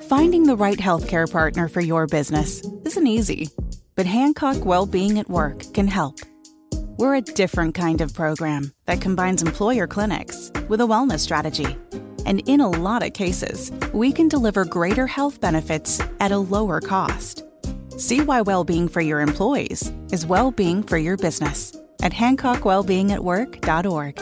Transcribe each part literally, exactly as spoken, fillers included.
Finding the right healthcare partner for your business isn't easy, but Hancock Wellbeing at Work can help. We're a different kind of program that combines employer clinics with a wellness strategy. And in a lot of cases, we can deliver greater health benefits at a lower cost. See why well-being for your employees is well-being for your business at hancock wellbeing at work dot org.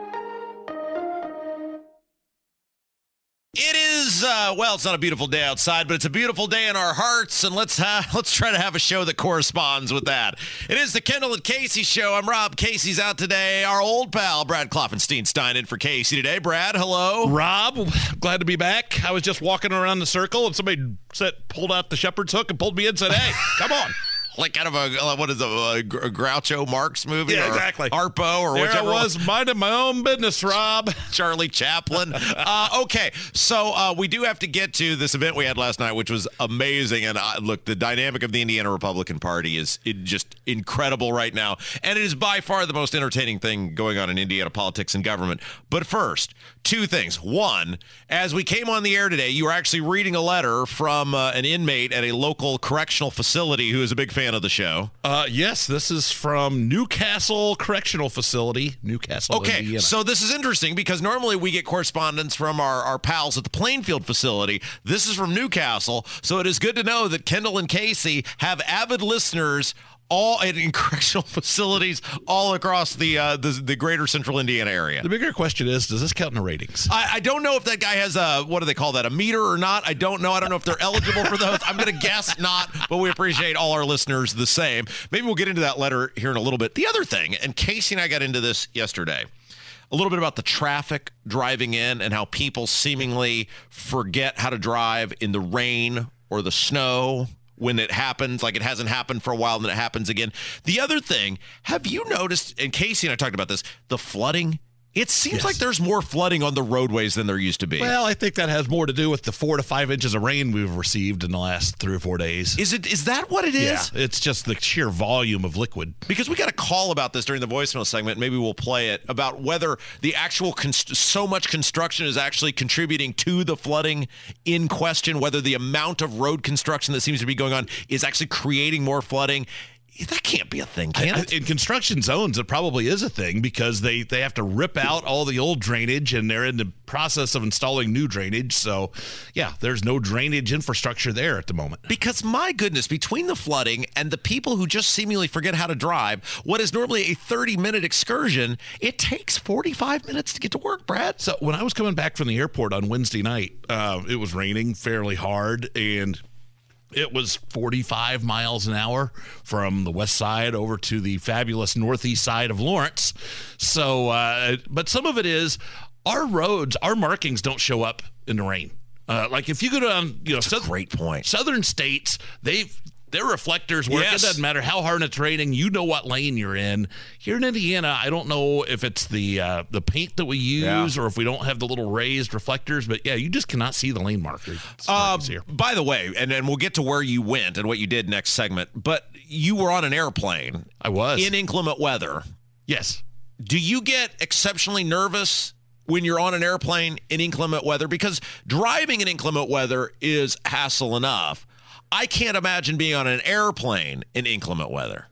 It is, uh, well, it's not a beautiful day outside, but it's a beautiful day in our hearts, and let's uh, let's try to have a show that corresponds with that. It is the Kendall and Casey Show. I'm Rob. Casey's out today. Our old pal, Brad Kloffenstein, in for Casey today. Brad, hello. Rob, glad to be back. I was just walking around the circle, and somebody said, pulled out the shepherd's hook and pulled me in and said, hey, come on. Like kind of a, what is it, a Groucho Marx movie? Yeah, or exactly. Harpo or there whichever. I was, minding my own business, Rob. Charlie Chaplin. uh, okay, so uh, we do have to get to this event we had last night, which was amazing. And uh, look, the dynamic of the Indiana Republican Party is it just incredible right now. And it is by far the most entertaining thing going on in Indiana politics and government. But first, two things. One, as we came on the air today, you were actually reading a letter from uh, an inmate at a local correctional facility who is a big fan of the show. Uh, yes, this is from Newcastle Correctional Facility, Newcastle, Okay, Indiana. So this is interesting because normally we get correspondence from our, our pals at the Plainfield facility. This is from Newcastle, so it is good to know that Kendall and Casey have avid listeners all in correctional facilities all across the, uh, the the greater central Indiana area. The bigger question is, does this count in the ratings? I, I don't know if that guy has a, what do they call that, a meter or not? I don't know. I don't know if they're eligible for those. I'm going to guess not, but we appreciate all our listeners the same. Maybe we'll get into that letter here in a little bit. The other thing, and Casey and I got into this yesterday, a little bit about the traffic driving in and how people seemingly forget how to drive in the rain or the snow when it happens, like it hasn't happened for a while and then it happens again. The other thing, have you noticed, and Casey and I talked about this, the flooding? It seems Yes. like there's more flooding on the roadways than there used to be. Well, I think that has more to do with the four to five inches of rain we've received in the last three or four days. Is it? Is that what it is? Yeah, it's just the sheer volume of liquid. Because we got a call about this during the voicemail segment. Maybe we'll play it about whether the actual const- so much construction is actually contributing to the flooding in question, whether the amount of road construction that seems to be going on is actually creating more flooding. That can't be a thing, can I, it? in construction zones, it probably is a thing because they, they have to rip out all the old drainage and they're in the process of installing new drainage. So, yeah, there's no drainage infrastructure there at the moment. Because, my goodness, between the flooding and the people who just seemingly forget how to drive, what is normally a thirty-minute excursion, it takes forty-five minutes to get to work, Brad. So when I was coming back from the airport on Wednesday night, uh, it was raining fairly hard and it was forty-five miles an hour from the west side over to the fabulous northeast side of Lawrence. So, uh, but some of it is our roads, our markings don't show up in the rain. Uh, like if you go down, you know, That's a great point. southern states, they've their reflectors work. Yes. It doesn't matter how hard it's raining. You know what lane you're in. Here in Indiana, I don't know if it's the uh, the paint that we use Yeah. or if we don't have the little raised reflectors. But yeah, you just cannot see the lane markers. Uh, here. by the way, and, and we'll get to where you went and what you did next segment, but you were on an airplane I was. in inclement weather. Yes. Do you get exceptionally nervous when you're on an airplane in inclement weather? Because driving in inclement weather is hassle enough. I can't imagine being on an airplane in inclement weather.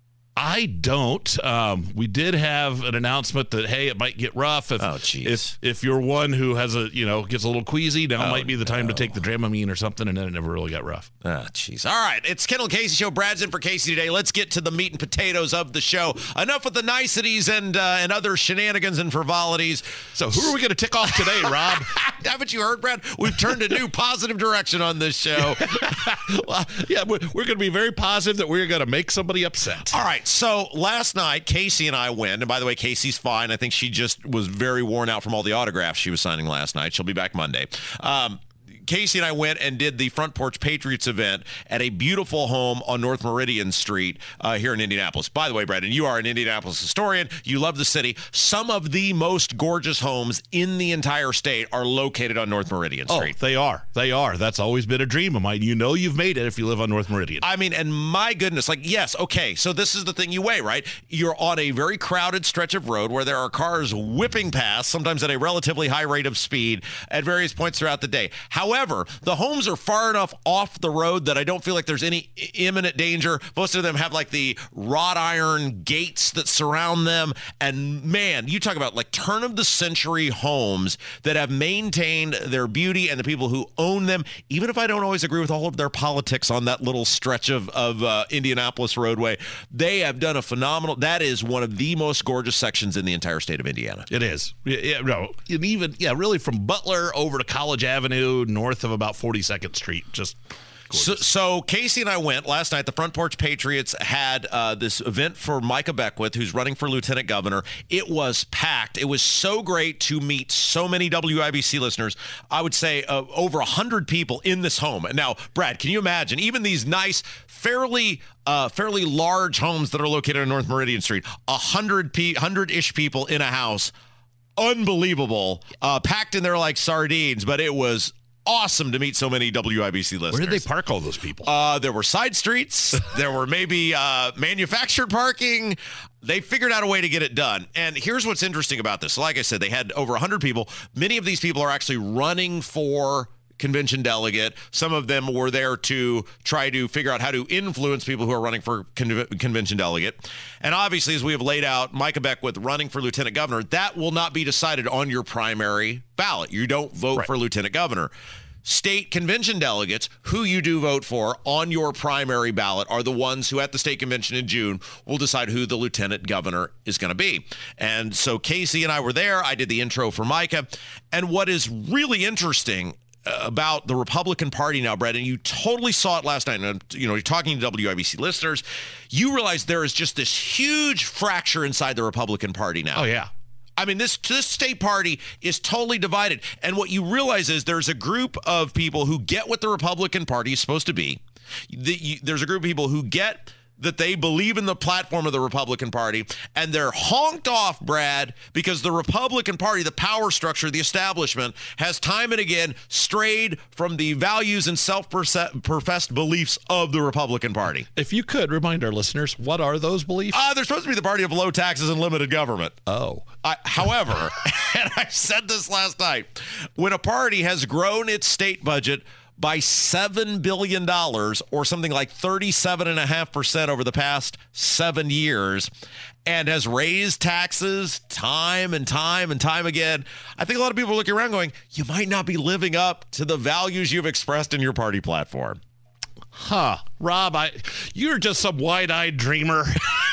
I don't. Um, we did have an announcement that, hey, it might get rough. If, Oh, jeez. if if you're one who has a, you know, gets a little queasy, now Oh, might be the time no. to take the Dramamine or something, and then it never really got rough. Ah, jeez. All right. It's Kendall and Casey Show. Brad's in for Casey today. Let's get to the meat and potatoes of the show. Enough with the niceties and uh, and other shenanigans and frivolities. So who are we going to tick off today, Rob? Haven't you heard, Brad? We've turned a new positive direction on this show. Well, yeah, we're, we're going to be very positive that we're going to make somebody upset. All right, so last night, Casey and I went, and by the way, Casey's fine. I think she just was very worn out from all the autographs she was signing last night. She'll be back Monday. Um, Casey and I went and did the Front Porch Patriots event at a beautiful home on North Meridian Street uh, here in Indianapolis. By the way, Brandon, you are an Indianapolis historian. You love the city. Some of the most gorgeous homes in the entire state are located on North Meridian Oh, Street. they are. They are. That's always been a dream of mine. You know you've made it if you live on North Meridian. I mean, and my goodness, like, yes, okay, so this is the thing you weigh, right? You're on a very crowded stretch of road where there are cars whipping past, sometimes at a relatively high rate of speed at various points throughout the day. However, However, the homes are far enough off the road that I don't feel like there's any imminent danger. Most of them have like the wrought iron gates that surround them. And man, you talk about like turn of the century homes that have maintained their beauty and the people who own them. Even if I don't always agree with all of their politics on that little stretch of, of uh, Indianapolis roadway, they have done a phenomenal, that is one of the most gorgeous sections in the entire state of Indiana. It is. Yeah, yeah, no, and even, yeah, really from Butler over to College Avenue, north of about forty-second Street. Just so, so Casey and I went last night. The Front Porch Patriots had uh, this event for Micah Beckwith, who's running for lieutenant governor. It was packed. It was so great to meet so many W I B C listeners. I would say uh, over one hundred people in this home. Now, Brad, can you imagine? Even these nice, fairly uh, fairly large homes that are located on North Meridian Street, one hundred pe- one hundred-ish people in a house. Unbelievable. Uh, packed in there like sardines, but it was awesome to meet so many W I B C listeners. Where did they park all those people? Uh, there were side streets. There were maybe uh, manufactured parking. They figured out a way to get it done. And here's what's interesting about this. Like I said, they had over one hundred people. Many of these people are actually running for convention delegate. Some of them were there to try to figure out how to influence people who are running for con- convention delegate. And obviously, as we have laid out, Micah Beckwith running for lieutenant governor, that will not be decided on your primary ballot. You don't vote right. for lieutenant governor. State convention delegates, who you do vote for on your primary ballot, are the ones who at the state convention in June will decide who the lieutenant governor is going to be. And so Casey and I were there. I did the intro for Micah. And what is really interesting about the Republican Party now, Brad, and you totally saw it last night, and you know, you're talking to W I B C listeners, you realize there is just this huge fracture inside the Republican Party now. Oh, yeah. I mean, this this state party is totally divided. And what you realize is there's a group of people who get what the Republican Party is supposed to be. The, you, there's a group of people who get that they believe in the platform of the Republican Party, and they're honked off, Brad, because the Republican Party, the power structure, the establishment, has time and again strayed from the values and self-professed beliefs of the Republican Party. If you could remind our listeners, what are those beliefs? Uh, they're supposed to be the party of low taxes and limited government. Oh. I, however, and I said this last night, when a party has grown its state budget by seven billion dollars, or something like thirty-seven point five percent over the past seven years, and has raised taxes time and time and time again, I think a lot of people are looking around going, you might not be living up to the values you've expressed in your party platform. Huh. Rob, I, you're just some wide-eyed dreamer.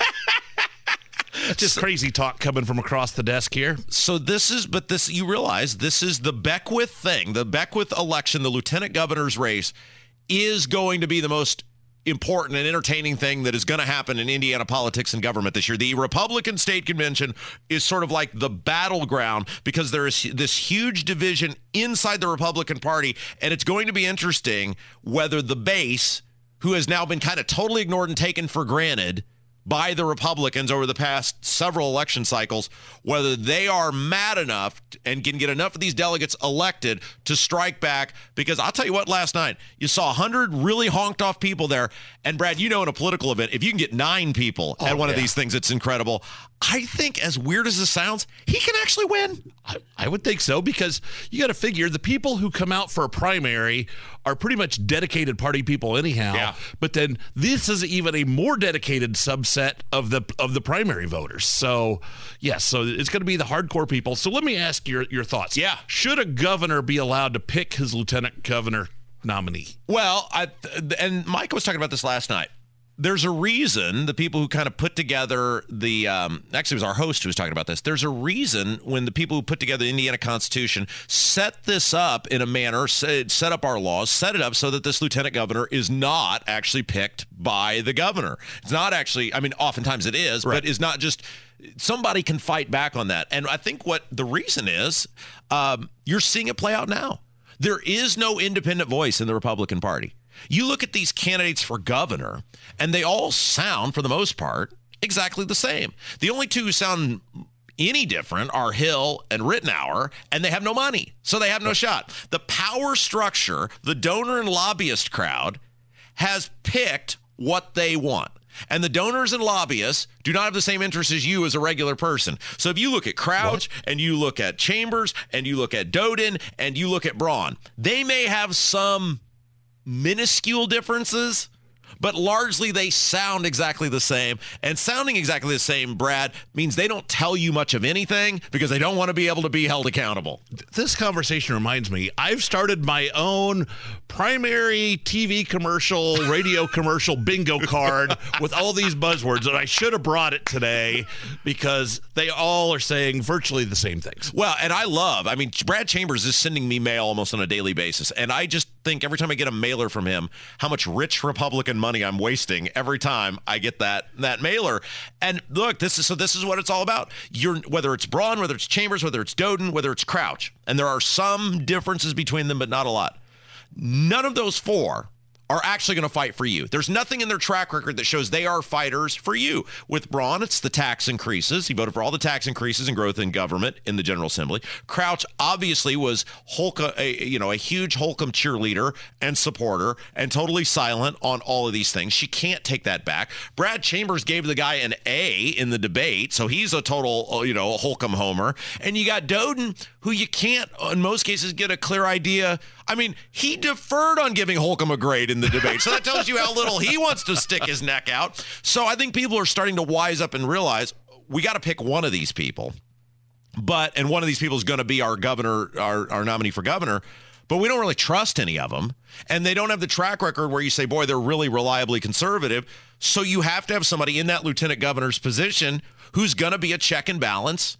Just crazy talk coming from across the desk here. So this is, but this, you realize this is the Beckwith thing. The Beckwith election, the lieutenant governor's race, is going to be the most important and entertaining thing that is going to happen in Indiana politics and government this year. The Republican State Convention is sort of like the battleground because there is this huge division inside the Republican Party, and it's going to be interesting whether the base, who has now been kind of totally ignored and taken for granted by the Republicans over the past several election cycles, whether they are mad enough and can get enough of these delegates elected to strike back. Because I'll tell you what, last night, you saw one hundred really honked off people there. And Brad, you know, in a political event, if you can get nine people oh, at one yeah. of these things, it's incredible. I think, as weird as this sounds, he can actually win. I, I would think so, because you got to figure the people who come out for a primary are pretty much dedicated party people anyhow. Yeah. But then this is even a more dedicated subset of the of the primary voters. So, yes, so it's going to be the hardcore people. So let me ask your, your thoughts. Yeah. Should a governor be allowed to pick his lieutenant governor nominee? Well, I, and Mike was talking about this last night. There's a reason the people who kind of put together the, um, actually it was our host who was talking about this. There's a reason when the people who put together the Indiana Constitution set this up in a manner, set, set up our laws, set it up so that this lieutenant governor is not actually picked by the governor. It's not actually, I mean, oftentimes it is, right. but it's not just, somebody can fight back on that. And I think what the reason is, um, you're seeing it play out now. There is no independent voice in the Republican Party. You look at these candidates for governor, and they all sound, for the most part, exactly the same. The only two who sound any different are Hill and Rittenhour, and they have no money, so they have no shot. The power structure, the donor and lobbyist crowd, has picked what they want. And the donors and lobbyists do not have the same interests as you as a regular person. So if you look at Crouch what? and you look at Chambers and you look at Doden and you look at Braun, they may have some minuscule differences, but largely they sound exactly the same. And sounding exactly the same, Brad, means they don't tell you much of anything because they don't want to be able to be held accountable. This conversation reminds me, I've started my own primary T V commercial, radio commercial bingo card with all these buzzwords, and I should have brought it today because they all are saying virtually the same things. Well, and I love, I mean, Brad Chambers is sending me mail almost on a daily basis, and I just think every time I get a mailer from him, how much rich Republican money I'm wasting every time I get that that mailer. And look, this is so this is what it's all about. You're whether it's Braun, whether it's Chambers, whether it's Doden, whether it's Crouch, and there are some differences between them, but not a lot. None of those four are actually going to fight for you. There's nothing in their track record that shows they are fighters for you. With Braun, it's the tax increases. He voted for all the tax increases and growth in government in the General Assembly. Crouch obviously was Holcomb, a, you know, a huge Holcomb cheerleader and supporter and totally silent on all of these things. She can't take that back. Brad Chambers gave the guy an A in the debate, so he's a total, you know, Holcomb homer. And you got Doden, who you can't, in most cases, get a clear idea. I mean, he deferred on giving Holcomb a grade in the debate. So that tells you how little he wants to stick his neck out. So I think people are starting to wise up and realize we got to pick one of these people. But, and one of these people is going to be our governor, our, our nominee for governor. But we don't really trust any of them. And they don't have the track record where you say, boy, they're really reliably conservative. So you have to have somebody in that lieutenant governor's position who's going to be a check and balance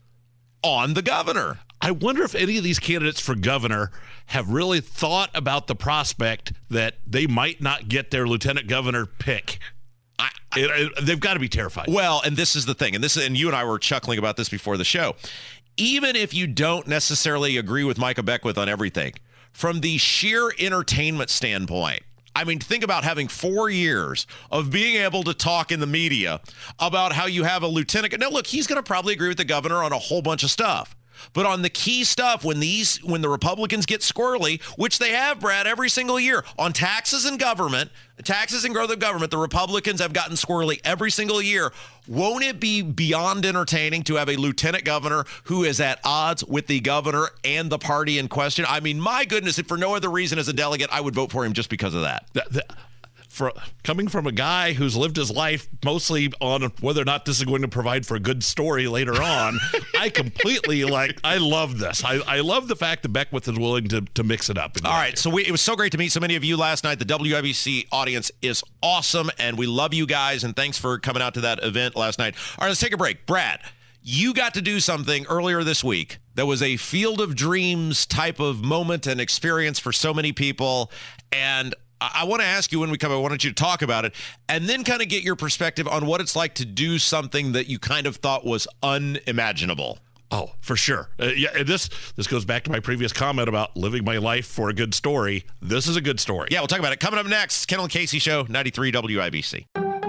on the governor. I wonder if any of these candidates for governor have really thought about the prospect that they might not get their lieutenant governor pick. I, it, it, they've got to be terrified. Well, and this is the thing, and this, and you and I were chuckling about this before the show. Even if you don't necessarily agree with Micah Beckwith on everything, from the sheer entertainment standpoint, I mean, think about having four years of being able to talk in the media about how you have a lieutenant. Now, look, he's going to probably agree with the governor on a whole bunch of stuff. But on the key stuff, when these, when the Republicans get squirrely, which they have, Brad, every single year, on taxes and government, taxes and growth of government, the Republicans have gotten squirrely every single year. Won't it be beyond entertaining to have a lieutenant governor who is at odds with the governor and the party in question? I mean, my goodness, if for no other reason as a delegate, I would vote for him just because of that. The, the, for coming from a guy who's lived his life mostly on whether or not this is going to provide for a good story later on, I completely like, I love this. I, I love the fact that Beckwith is willing to, to mix it up. All right, so we, it was so great to meet so many of you last night. The W I B C audience is awesome, and we love you guys, and thanks for coming out to that event last night. All right, let's take a break. Brad, you got to do something earlier this week that was a field of dreams type of moment and experience for so many people, and I want to ask you when we come, I wanted you to talk about it and then kind of get your perspective on what it's like to do something that you kind of thought was unimaginable. Oh, for sure. Uh, yeah, and this this goes back to my previous comment about living my life for a good story. This is a good story. Yeah, we'll talk about it. Coming up next, Kendall and Casey Show, ninety-three W I B C.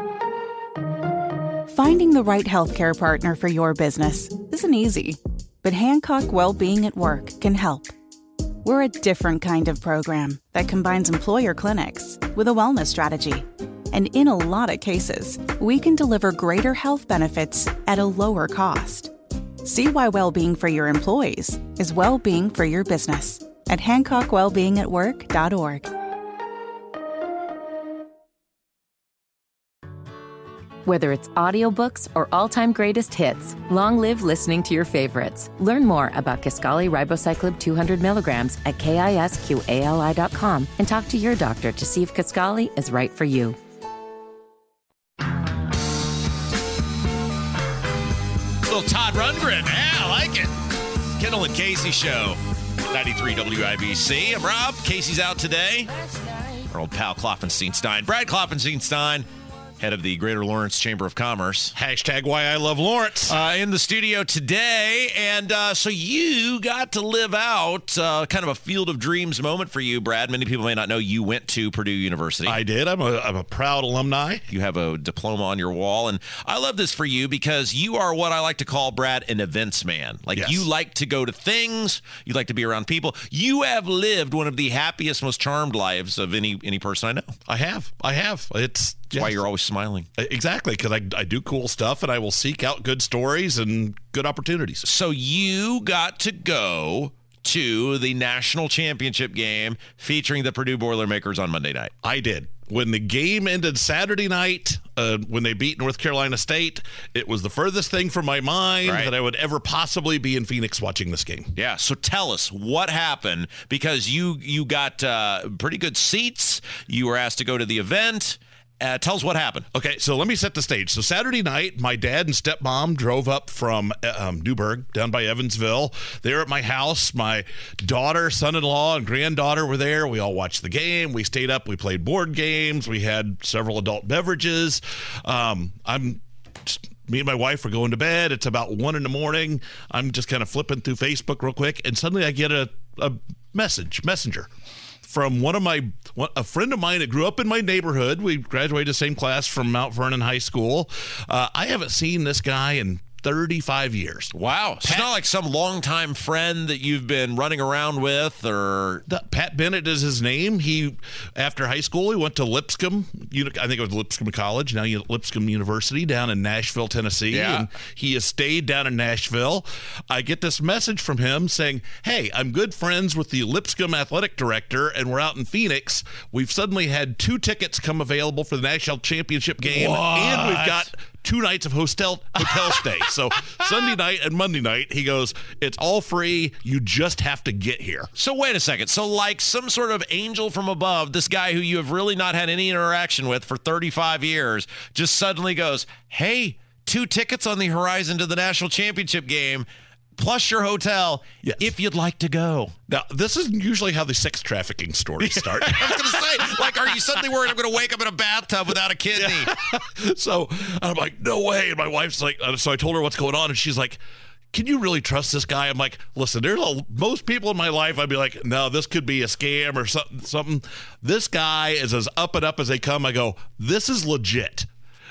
Finding the right healthcare partner for your business isn't easy, but Hancock Wellbeing at Work can help. We're a different kind of program that combines employer clinics with a wellness strategy. And in a lot of cases, we can deliver greater health benefits at a lower cost. See why well-being for your employees is well-being for your business at hancock wellbeing at work dot org. Whether it's audiobooks or all-time greatest hits, long live listening to your favorites. Learn more about Kisqali Ribociclib two hundred milligrams at kisqali dot com and talk to your doctor to see if Kisqali is right for you. Little Todd Rundgren. Yeah, I like it. Kendall and Casey Show, ninety-three W I B C. I'm Rob. Casey's out today. Our old pal Klopfenstein. Brad Klopfenstein, head of the Greater Lawrence Chamber of Commerce. Hashtag why I love Lawrence. Uh, in the studio today. And uh, so you got to live out uh, kind of a field of dreams moment for you, Brad. Many people may not know you went to Purdue University. I did. I'm a, I'm a proud alumni. You have a diploma on your wall. And I love this for you because you are what I like to call, Brad, an events man. Like yes. You like to go to things. You like to be around people. You have lived one of the happiest, most charmed lives of any any person I know. I have. I have. It's That's why you're always smiling. Exactly, because I, I do cool stuff, and I will seek out good stories and good opportunities. So you got to go to the national championship game featuring the Purdue Boilermakers on Monday night. I did. When the game ended Saturday night, uh, when they beat North Carolina State, it was the furthest thing from my mind right. that I would ever possibly be in Phoenix watching this game. Yeah, so tell us what happened, because you you got uh, pretty good seats. You were asked to go to the event. Uh, tell us what happened. Okay, so let me set the stage. So Saturday night, my dad and stepmom drove up from um, Newburgh down by Evansville. They were at my house. My daughter, son-in-law, and granddaughter were there. We all watched the game. We stayed up. We played board games. We had several adult beverages. Um, I'm just, me and my wife are going to bed. It's about one in the morning. I'm just kind of flipping through Facebook real quick, and suddenly I get a, a message, messenger. From one of my, a friend of mine that grew up in my neighborhood. We graduated the same class from Mount Vernon High School. Uh, I haven't seen this guy in thirty-five years. Wow. So it's not like some longtime friend that you've been running around with, or... The, Pat Bennett is his name. He, after high school, he went to Lipscomb. I think it was Lipscomb College, now Lipscomb University down in Nashville, Tennessee. Yeah. And he has stayed down in Nashville. I get this message from him saying, hey, I'm good friends with the Lipscomb athletic director, and we're out in Phoenix. We've suddenly had two tickets come available for the national championship game, what? and we've got two nights of hotel hotel stay. So Sunday night and Monday night, he goes, it's all free. You just have to get here. So wait a second. So like some sort of angel from above, this guy who you have really not had any interaction with for thirty-five years just suddenly goes, hey, two tickets on the horizon to the national championship game, plus your hotel, yes. if you'd like to go. Now, this is usually how the sex trafficking stories start. I was going to say, like, are you suddenly worried I'm going to wake up in a bathtub without a kidney? Yeah. So I'm like, no way. And my wife's like, so I told her what's going on, and she's like, can you really trust this guy? I'm like, listen, there's a, most people in my life, I'd be like, no, this could be a scam or something. something. This guy is as up and up as they come. I go, this is legit.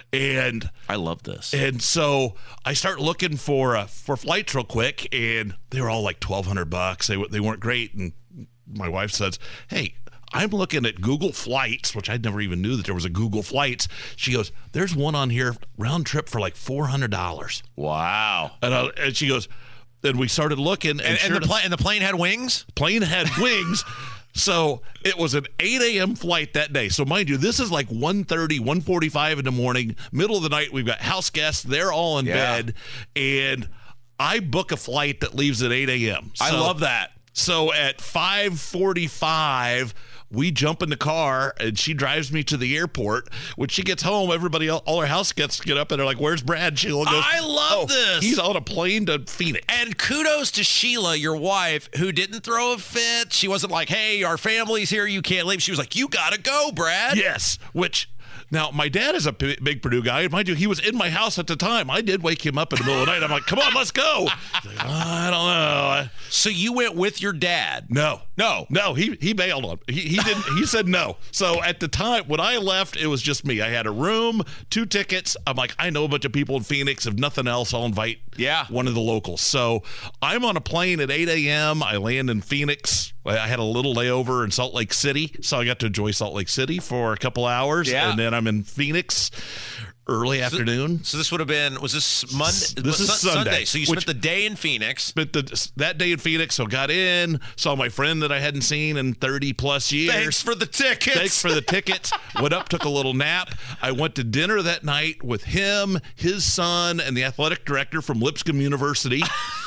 And I love this. And so I start looking for uh, for flights real quick, and they were all like twelve hundred bucks. They they weren't great. And my wife says, "Hey, I'm looking at Google Flights," which I never even knew that there was a Google Flights. She goes, "There's one on here round trip for like four hundred dollars." Wow. And I, and she goes, and we started looking, and, and, sure and the plane and the plane had wings. Plane had wings. So it was an eight a.m. flight that day. So mind you, this is like one thirty, one forty-five in the morning, middle of the night. We've got house guests. They're all in yeah. bed. And I book a flight that leaves at eight a.m. So, I love that. So at five forty-five, we jump in the car, and she drives me to the airport. When she gets home, everybody, all her house gets get up, and they're like, "Where's Brad?" Sheila goes, I love oh, this. He's on a plane to Phoenix. And kudos to Sheila, your wife, who didn't throw a fit. She wasn't like, "Hey, our family's here, you can't leave." She was like, "You gotta go, Brad." Yes, which. Now, my dad is a p- big Purdue guy. And mind you, he was in my house at the time. I did wake him up in the middle of the night. I'm like, come on, let's go. He's like, I don't know. So you went with your dad? No. No. No, he he bailed on He He didn't. He said no. So at the time, when I left, it was just me. I had a room, two tickets. I'm like, I know a bunch of people in Phoenix. If nothing else, I'll invite yeah. one of the locals. So I'm on a plane at eight a.m. I land in Phoenix. I had a little layover in Salt Lake City, so I got to enjoy Salt Lake City for a couple hours. Yeah. And then I'm in Phoenix early so, afternoon. So this would have been, was this Monday? This is Sun- Sunday. Sunday. So you which, spent the day in Phoenix. Spent the, that day in Phoenix, so got in, saw my friend that I hadn't seen in thirty plus years. Thanks for the tickets. Thanks for the tickets. Went up, took a little nap. I went to dinner that night with him, his son, and the athletic director from Lipscomb University.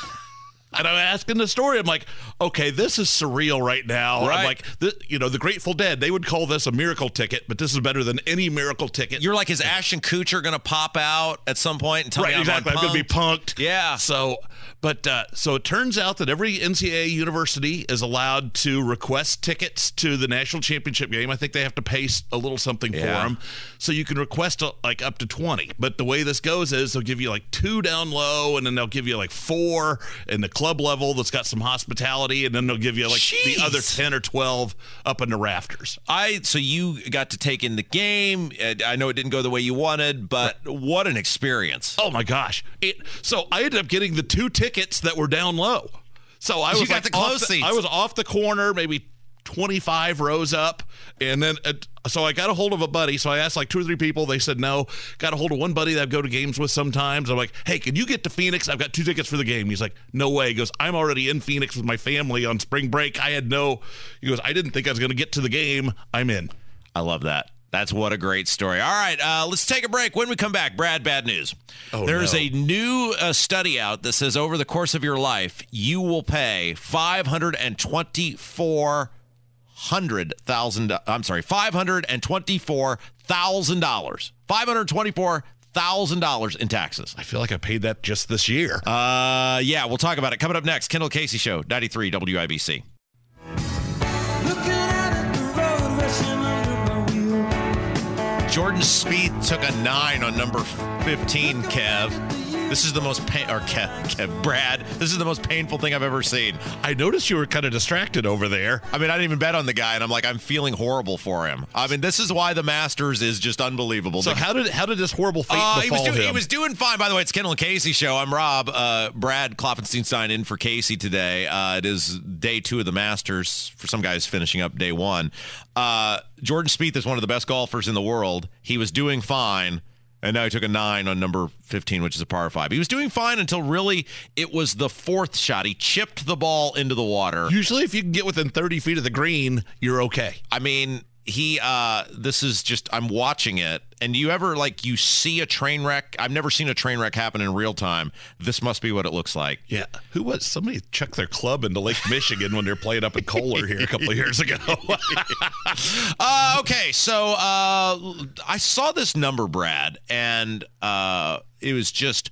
And I'm asking the story. I'm like, okay, this is surreal right now. Right. I'm like, the, you know, the Grateful Dead, they would call this a miracle ticket, but this is better than any miracle ticket. You're like, is Ashton Kutcher going to pop out at some point and tell right, me I'm exactly. I'm going to be punked. Yeah. So, but uh, so it turns out that every N C double A university is allowed to request tickets to the national championship game. I think they have to pay a little something yeah. for them. So you can request uh, like up to twenty. But the way this goes is they'll give you like two down low, and then they'll give you like four in the club level that's got some hospitality, and then they'll give you like Jeez. the other ten or twelve up in the rafters. I So you got to take in the game. I know it didn't go the way you wanted, but right. what an experience. Oh my gosh. It, so I ended up getting the two tickets that were down low. So I was you got like the close the, seats. I was off the corner, maybe twenty-five rows up. And then, uh, so I got a hold of a buddy. So I asked like two or three people. They said no. Got a hold of one buddy that I go to games with sometimes. I'm like, hey, can you get to Phoenix? I've got two tickets for the game. He's like, no way. He goes, I'm already in Phoenix with my family on spring break. I had no, he goes, I didn't think I was going to get to the game. I'm in. I love that. That's what a great story. All right, uh, let's take a break. When we come back, Brad, bad news. Oh, There's no. a new uh, study out that says over the course of your life, you will pay five hundred twenty-four hundred thousand. I'm sorry, five hundred twenty-four thousand dollars. five hundred twenty-four thousand dollars in taxes. I feel like I paid that just this year. Uh, yeah, we'll talk about it coming up next. Kendall Casey Show, ninety-three W I B C. Jordan Spieth took a nine on number fifteen, Kev. This is the most pain, or Kev, Kev, Brad, this is the most painful thing I've ever seen. I noticed you were kind of distracted over there. I mean, I didn't even bet on the guy, and I'm like, I'm feeling horrible for him. I mean, this is why the Masters is just unbelievable. So the, how did how did this horrible fate uh, befall he was doing, him? He was doing fine. By the way, it's Kendall and Casey Show. I'm Rob. Uh, Brad Klopfenstein in for Casey today. Uh, it is day two of the Masters. For some guys finishing up day one. Uh, Jordan Spieth is one of the best golfers in the world. He was doing fine. And now he took a nine on number fifteen, which is a par five. He was doing fine until really it was the fourth shot. He chipped the ball into the water. Usually if you can get within thirty feet of the green, you're okay. I mean, he, uh, this is just, I'm watching it. And you ever, like, you see a train wreck? I've never seen a train wreck happen in real time. This must be what it looks like. Yeah. Who was, somebody chucked their club into Lake Michigan when they were playing up in Kohler here a couple of years ago. uh, okay, so uh, I saw this number, Brad, and uh, it was just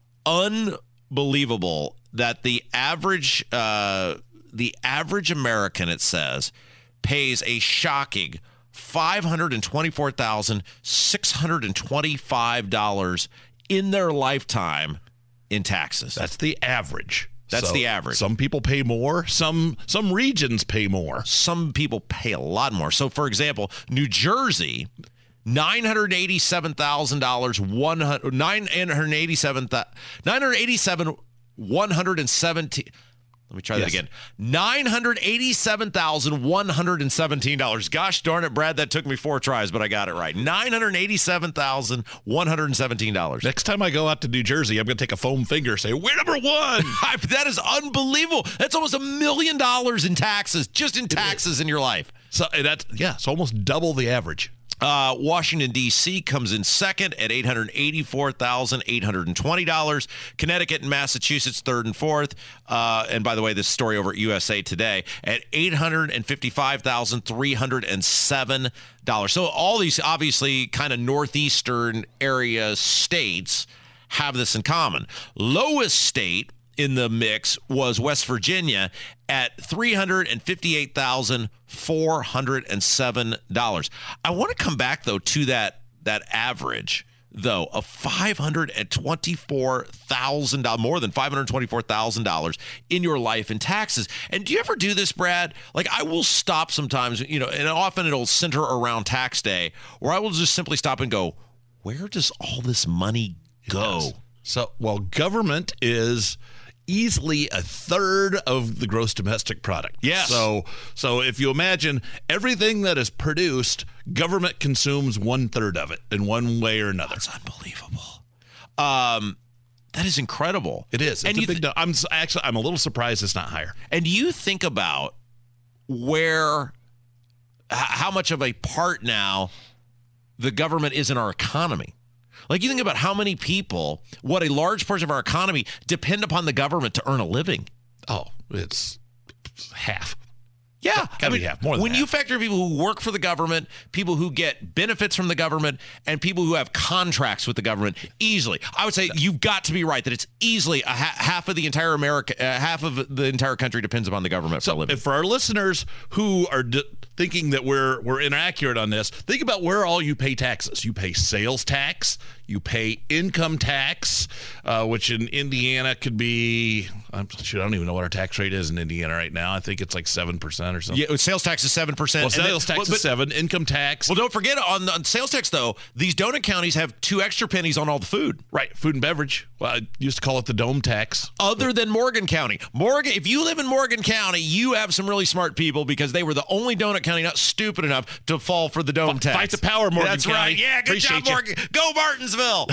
unbelievable that the average, uh, the average American, it says, pays a shocking five hundred twenty-four thousand six hundred twenty-five dollars in their lifetime in taxes. That's the average. That's So the average. Some people pay more. Some some regions pay more. Some people pay a lot more. So, for example, New Jersey, nine hundred eighty-seven thousand dollars, one hundred nine hundred eighty-seven, nine hundred eighty-seven, one hundred seventeen. Let me try Yes. that again. nine hundred eighty-seven thousand one hundred seventeen dollars. Gosh darn it, Brad, that took me four tries, but I got it right. nine hundred eighty-seven thousand one hundred seventeen dollars. Next time I go out to New Jersey, I'm going to take a foam finger and say, we're number one. I, that is unbelievable. That's almost a million dollars in taxes, just in taxes in your life. So that's, yeah, it's almost double the average. Uh, Washington, D C comes in second at eight hundred eighty-four thousand eight hundred twenty dollars. Connecticut and Massachusetts third and fourth. Uh, and by the way, this story over at U S A Today at eight hundred fifty-five thousand three hundred seven dollars. So all these obviously kind of northeastern area states have this in common. Lowest state in the mix was West Virginia at three hundred fifty-eight thousand four hundred seven dollars. I want to come back, though, to that that average, though, of five hundred twenty-four thousand dollars, more than five hundred twenty-four thousand dollars in your life in taxes. And do you ever do this, Brad? Like, I will stop sometimes, you know, and often it'll center around tax day, where I will just simply stop and go, where does all this money go? Yes. So, well, government is easily a third of the gross domestic product. Yes. So, so if you imagine everything that is produced, government consumes one third of it in one way or another. That's unbelievable. Um, that is incredible. It is. It's And a you big. th- I'm s- actually. I'm a little surprised it's not higher. And you think about where, h- how much of a part now the government is in our economy. Like, you think about how many people, what a large portion of our economy depend upon the government to earn a living. Oh, it's half. Yeah. Gotta be half, more than when you half. factor people who work for the government, people who get benefits from the government, and people who have contracts with the government, easily, I would say you've got to be right that it's easily a ha- half of the entire America, uh, half of the entire country depends upon the government for a So, living. if for our listeners who are d- thinking that we're we're inaccurate on this, think about where all you pay taxes. You pay sales tax, You pay income tax, uh, which in Indiana could be, I'm, shoot, I don't even know what our tax rate is in Indiana right now. I think it's like seven percent or something. Yeah, sales tax is seven percent. Well, sales then, tax well, is seven, income tax. Well, don't forget, on, on sales tax, though, these donut counties have two extra pennies on all the food. Right, food and beverage. Well, I used to call it the dome tax. Other than Morgan County. Morgan, if you live in Morgan County, you have some really smart people because they were the only donut county not stupid enough to fall for the dome F- tax. Fight the power, Morgan That's County. right. Yeah, good Appreciate job, Morgan. You. Go Martinsville.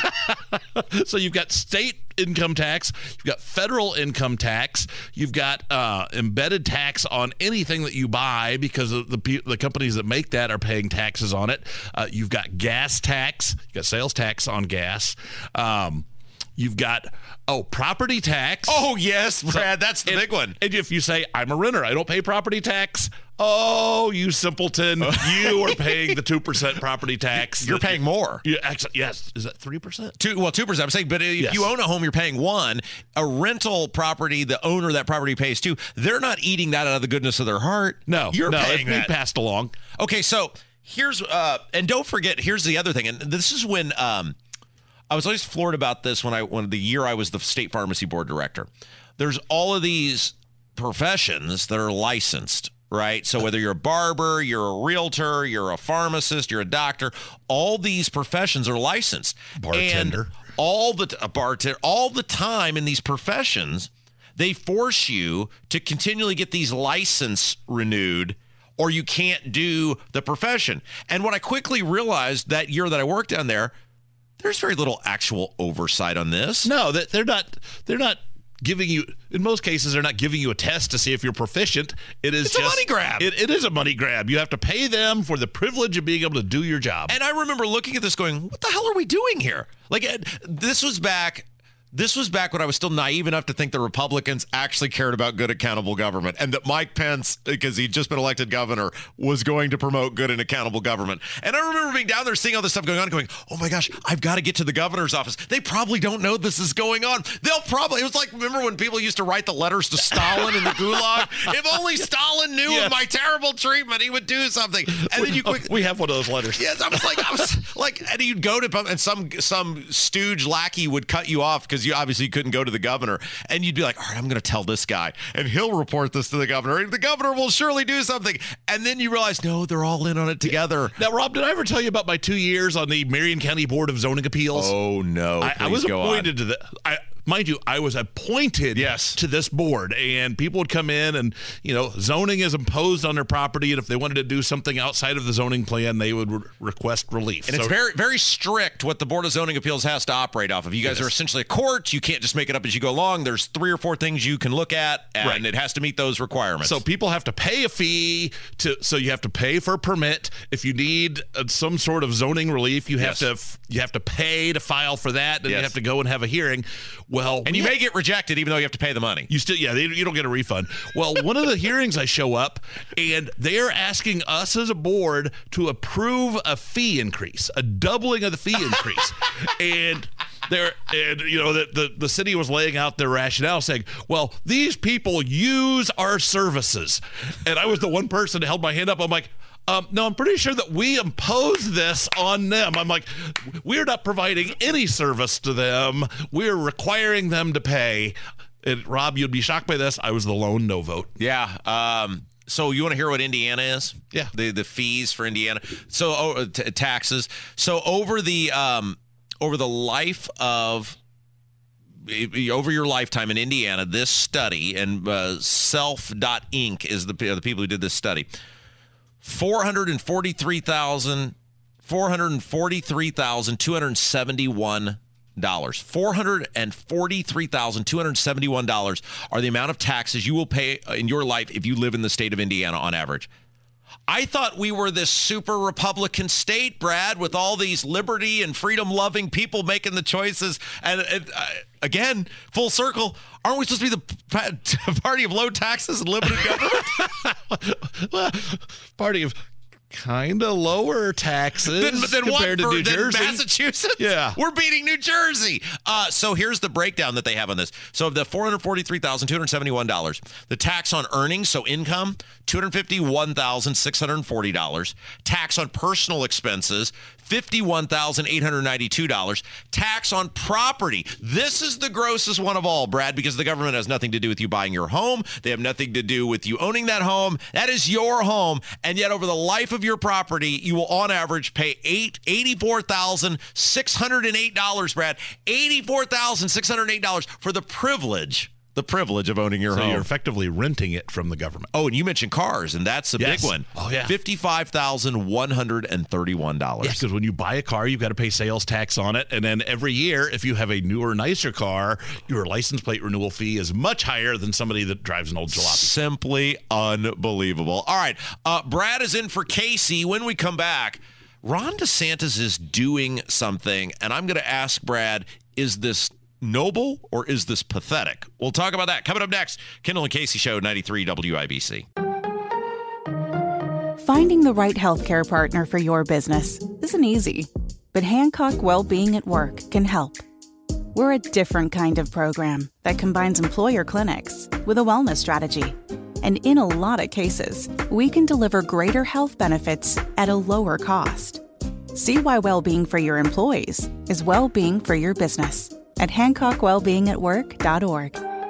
So you've got state income tax, you've got federal income tax, you've got uh, embedded tax on anything that you buy because of the the companies that make that are paying taxes on it. Uh, you've got gas tax, you've got sales tax on gas. Um, You've got, oh, property tax. Oh, yes, Brad, that's the and, big one. And if you say, I'm a renter, I don't pay property tax, oh, you simpleton, you are paying the two percent property tax. You're paying more. You actually, yes. Is that three percent? Two, well, two percent. I'm saying, but if Yes. you own a home, you're paying one. A rental property, the owner of that property pays two. They're not eating that out of the goodness of their heart. No, you're no, paying it's being that. passed along. Okay, so here's, uh, and don't forget, here's the other thing, and this is when, um, I was always floored about this when I when the year I was the state pharmacy board director. There's all of these professions that are licensed, right? So whether you're a barber, you're a realtor, you're a pharmacist, you're a doctor, all these professions are licensed. Bartender. And all the a bartender, all the time in these professions, they force you to continually get these license renewed, or you can't do the profession. And what I quickly realized that year that I worked down there, there's very little actual oversight on this. No, that they're not. They're not giving you. In most cases, they're not giving you a test to see if you're proficient. It is It's just a money grab. It, it is a money grab. You have to pay them for the privilege of being able to do your job. And I remember looking at this, going, "What the hell are we doing here?" Like uh, this was back. This was back when I was still naive enough to think the Republicans actually cared about good, accountable government, and that Mike Pence, because he'd just been elected governor, was going to promote good and accountable government. And I remember being down there, seeing all this stuff going on, going, "Oh my gosh, I've got to get to the governor's office. They probably don't know this is going on. They'll probably." It was like, remember when people used to write the letters to Stalin in the Gulag? If only Stalin knew Yes. of my terrible treatment, he would do something. And then you quick. We have one of those letters. Yes, I was like, I was like, and you'd go to, and some some stooge lackey would cut you off because you obviously couldn't go to the governor, and you'd be like, all right, I'm going to tell this guy, and he'll report this to the governor, and the governor will surely do something. And then you realize, no, they're all in on it together. Now, Rob, did I ever tell you about my two years on the Marion County Board of Zoning Appeals? Oh no, I, I was go appointed on. to the. I, mind you, I was appointed Yes. to this board, and people would come in, and you know, zoning is imposed on their property, and if they wanted to do something outside of the zoning plan, they would re- request relief. And So- it's very, very strict what the Board of Zoning Appeals has to operate off of. You guys Yes. are essentially a court. You can't just make it up as you go along. There's three or four things you can look at, and Right. it has to meet those requirements. So people have to pay a fee to. So you have to pay for a permit. If you need uh, some sort of zoning relief, you have Yes. to f- you have to pay to file for that, and Yes. you have to go and have a hearing. Well, and we you had- may get rejected even though you have to pay the money. You still, yeah, they, you don't get a refund. Well, one of the hearings I show up, and they're asking us as a board to approve a fee increase, a doubling of the fee increase, and they're, and you know, the, the the city was laying out their rationale, saying, "Well, these people use our services," and I was the one person that held my hand up. I'm like. Um, no, I'm pretty sure that we impose this on them. I'm like, we're not providing any service to them. We're requiring them to pay. And Rob, you'd be shocked by this. I was the lone no vote. Yeah. Um, so you want to hear what Indiana is? Yeah. The the fees for Indiana. So oh, t- taxes. So over the um, over the life of over your lifetime in Indiana, this study, and uh, self dot inc is the the people who did this study. Four hundred and forty-three thousand, four hundred and forty-three thousand two hundred seventy-one dollars. Four hundred and forty-three thousand two hundred seventy-one dollars are the amount of taxes you will pay in your life if you live in the state of Indiana on average. I thought we were this super Republican state, Brad, with all these liberty and freedom-loving people making the choices. And, and uh, again, full circle, aren't we supposed to be the p- party of low taxes and limited government? Well, party of kind of lower taxes Then, then compared what to for, New then Jersey. Massachusetts? Yeah. We're beating New Jersey. Uh, so here's the breakdown that they have on this. So of the four hundred forty-three thousand two hundred seventy-one dollars, the tax on earnings, so income, two hundred fifty-one thousand six hundred forty dollars. Tax on personal expenses, fifty-one thousand eight hundred ninety-two dollars. Tax on property. This is the grossest one of all, Brad, because the government has nothing to do with you buying your home. They have nothing to do with you owning that home. That is your home. And yet over the life of your property, you will on average pay eight eighty-four thousand six hundred eight dollars, Brad. eighty-four thousand six hundred eight dollars for the privilege. The privilege of owning your so home. You're effectively renting it from the government. Oh, and you mentioned cars, and that's a Yes. big one. Oh, yeah. fifty-five thousand one hundred thirty-one dollars. Yeah, because when you buy a car, you've got to pay sales tax on it. And then every year, if you have a newer, nicer car, your license plate renewal fee is much higher than somebody that drives an old jalopy. Simply unbelievable. All right. Uh, Brad is in for Casey. When we come back, Ron DeSantis is doing something, and I'm going to ask Brad, is this noble or is this pathetic? We'll talk about that coming up next. Kendall and Casey Show, ninety-three W I B C. Finding the right healthcare partner for your business isn't easy, but Hancock Well-Being at Work can help. We're a different kind of program that combines employer clinics with a wellness strategy. And in a lot of cases, we can deliver greater health benefits at a lower cost. See why well-being for your employees is well-being for your business at hancock well being at work dot org.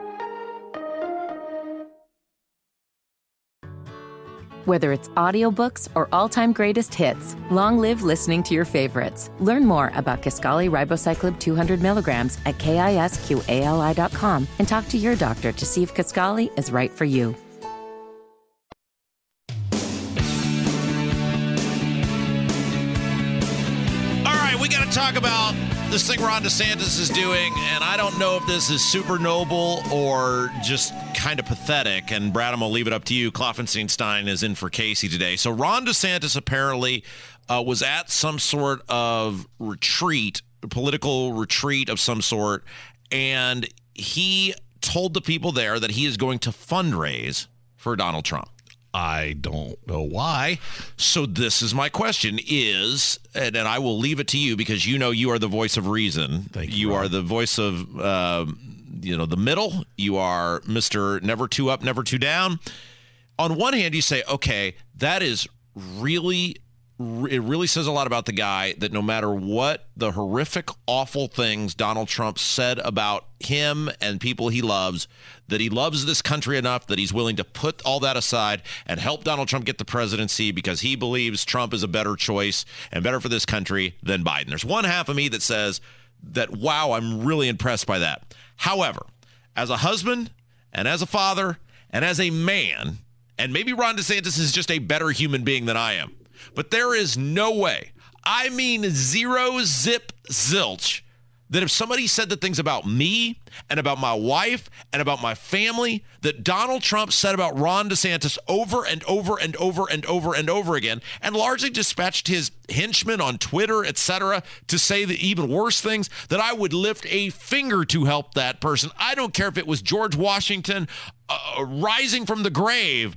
Whether it's audiobooks or all-time greatest hits, long live listening to your favorites. Learn more about Kisqali Ribociclib two hundred milligrams at kisqali dot com and talk to your doctor to see if Kisqali is right for you. All right, we got to talk about this thing Ron DeSantis is doing, and I don't know if this is super noble or just kind of pathetic. And Brad, I'm going to leave it up to you. Kloffenstein is in for Casey today. So Ron DeSantis apparently uh, was at some sort of retreat, political retreat of some sort, and he told the people there that he is going to fundraise for Donald Trump. I don't know why. So this is my question is, and, and I will leave it to you because you know you are the voice of reason. Thank you, You Rob. are the voice of, uh, you know, the middle. You are Mister Never Too Up, Never Too Down. On one hand, you say, okay, that is really, it really says a lot about the guy that no matter what the horrific, awful things Donald Trump said about him and people he loves, that he loves this country enough that he's willing to put all that aside and help Donald Trump get the presidency because he believes Trump is a better choice and better for this country than Biden. There's one half of me that says that, wow, I'm really impressed by that. However, as a husband and as a father and as a man, and maybe Ron DeSantis is just a better human being than I am, but there is no way, I mean zero zip zilch, that if somebody said the things about me and about my wife and about my family that Donald Trump said about Ron DeSantis over and over and over and over and over again, and largely dispatched his henchmen on Twitter, et cetera, to say the even worse things, that I would lift a finger to help that person. I don't care if it was George Washington uh, rising from the grave.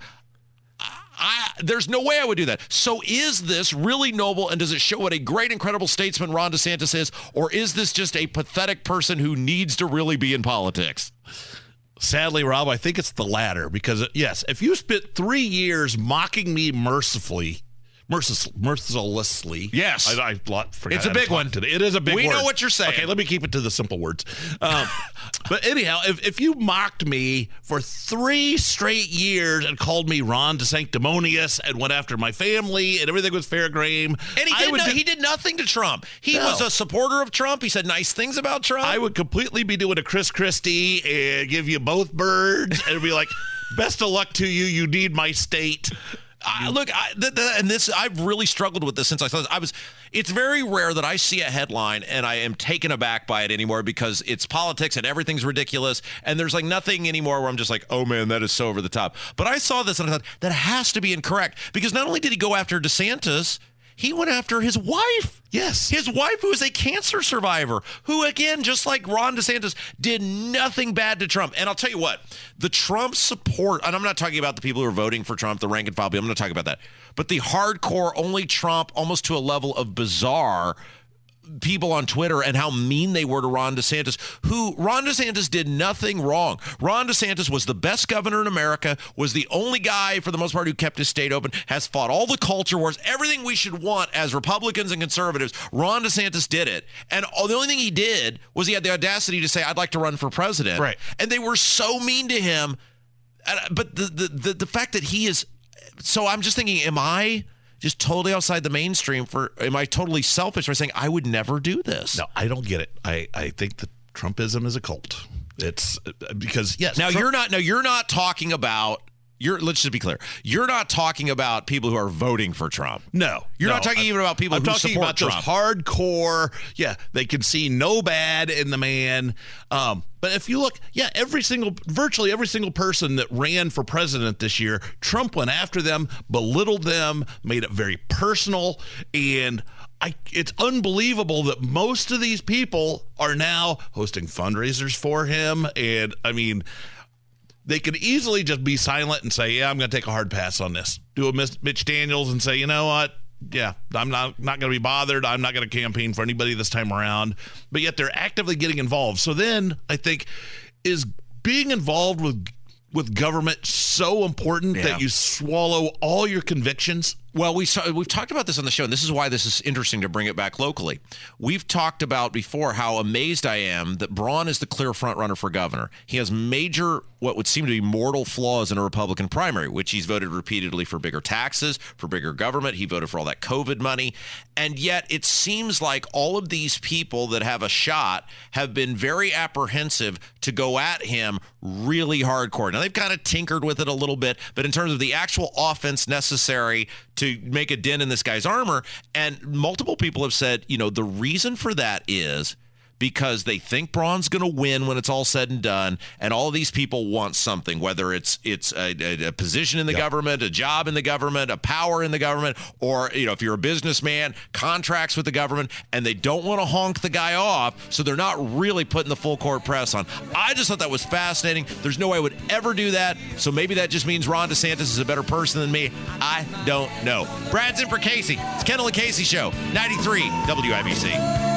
I, there's no way I would do that. So is this really noble, and does it show what a great, incredible statesman Ron DeSantis is, or is this just a pathetic person who needs to really be in politics? Sadly, Rob, I think it's the latter because, yes, if you spent three years mocking me mercifully, mercil- mercilessly. Yes. I, I lot, forgot It's a how to big talk one. Today. It is a big We word. know what you're saying. Okay, let me keep it to the simple words. Um, but anyhow, if, if you mocked me for three straight years and called me Ron DeSanctimonious and went after my family and everything was fair game, And he I did, would no, be- he did nothing to Trump. He No. was a supporter of Trump. He said nice things about Trump. I would completely be doing a Chris Christie and give you both birds and be like, best of luck to you. You need my state. I, look, I, th- th- and this I've really struggled with this since I saw this. I was. It's very rare that I see a headline and I am taken aback by it anymore because it's politics and everything's ridiculous and there's like nothing anymore where I'm just like, oh man, that is so over the top. But I saw this and I thought that has to be incorrect because not only did he go after DeSantis, he went after his wife. Yes. His wife, who is a cancer survivor, who, again, just like Ron DeSantis, did nothing bad to Trump. And I'll tell you what, the Trump support, and I'm not talking about the people who are voting for Trump, the rank and file people, I'm not talking about that. but the hardcore only Trump, almost to a level of bizarre, people on Twitter and how mean they were to Ron DeSantis, who Ron DeSantis did nothing wrong. Ron DeSantis was the best governor in America, was the only guy for the most part who kept his state open, has fought all the culture wars, everything we should want as Republicans and conservatives. Ron DeSantis did it. And the only thing he did was he had the audacity to say, I'd like to run for president. Right. And they were so mean to him. But the, the, the, the fact that he is, so I'm just thinking, am I just totally outside the mainstream for, am I totally selfish by saying I would never do this? No, I don't get it. I, I think that Trumpism is a cult. It's because, yes. Now Trump- you're not, no, you're not talking about, you're, let's just be clear. You're not talking about people who are voting for Trump. No. You're no, not talking I'm, even about people I'm who talking support about Trump. Those hardcore, yeah, they can see no bad in the man. Um, but if you look, yeah, every single, virtually every single person that ran for president this year, Trump went after them, belittled them, made it very personal, and I, it's unbelievable that most of these people are now hosting fundraisers for him. And I mean, they could easily just be silent and say, yeah, I'm going to take a hard pass on this. Do a Mitch Daniels and say, you know what? Yeah, I'm not, not going to be bothered. I'm not going to campaign for anybody this time around. But yet they're actively getting involved. So then I think, is being involved with with government so important Yeah. that you swallow all your convictions? Well, we saw, we've talked about this on the show, and this is why this is interesting to bring it back locally. We've talked about before how amazed I am that Braun is the clear front runner for governor. He has major, what would seem to be mortal flaws in a Republican primary, which he's voted repeatedly for bigger taxes, for bigger government. He voted for all that COVID money. And yet it seems like all of these people that have a shot have been very apprehensive to go at him really hardcore. Now, they've kind of tinkered with it a little bit, but in terms of the actual offense necessary to make a dent in this guy's armor, and multiple people have said, you know, the reason for that is because they think Braun's going to win when it's all said and done, and all of these people want something, whether it's it's a, a, a position in the Yeah. government, a job in the government, a power in the government, or, you know, if you're a businessman, contracts with the government, and they don't want to honk the guy off, so they're not really putting the full court press on. I just thought that was fascinating. There's no way I would ever do that, so maybe that just means Ron DeSantis is a better person than me. I don't know. Brad's in for Casey. It's Kendall and Casey Show, ninety-three W I B C.